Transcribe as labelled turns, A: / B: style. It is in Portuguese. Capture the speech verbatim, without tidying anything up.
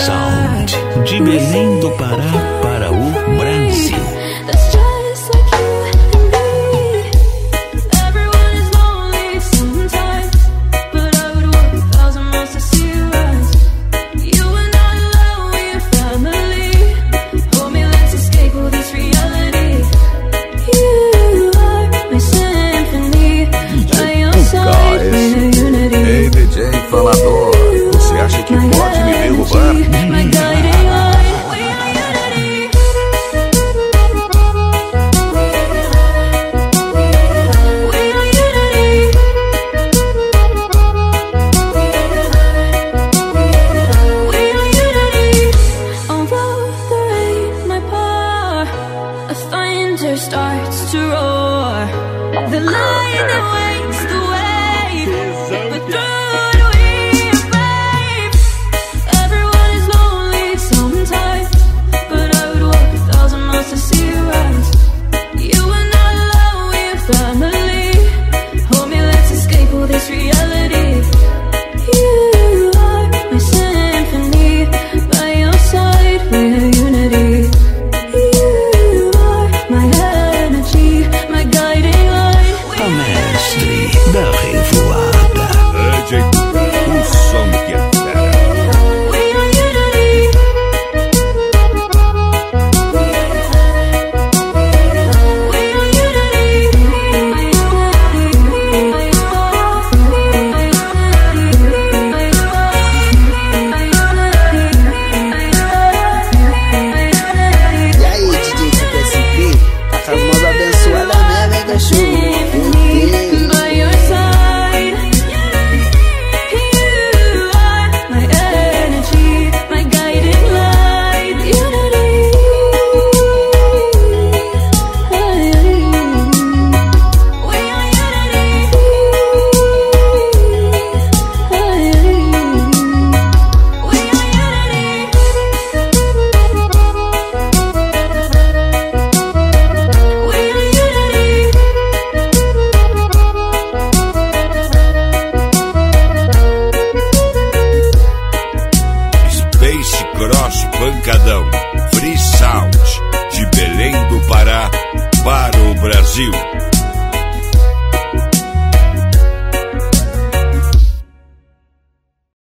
A: Sound, de Belém do Pará para o Brasil.
B: Ei, D J falador, você acha que pode me derrubar?
C: Starts to roar, the lion that wakes the wave, but through the wave, babe, everyone is lonely sometimes, but I would walk a thousand miles to see you rise. You are not alone, we're family. Hold me, let's escape all this reality. You are my symphony, by your side we're unity.
A: Da revoada.
B: D J, o som que é fera.
D: E aí, D J C P S P, tá com as mãos abençoadas mesmo, hein, cachorro?
B: Space Cross Pancadão, Free Sound, de Belém do Pará para o Brasil.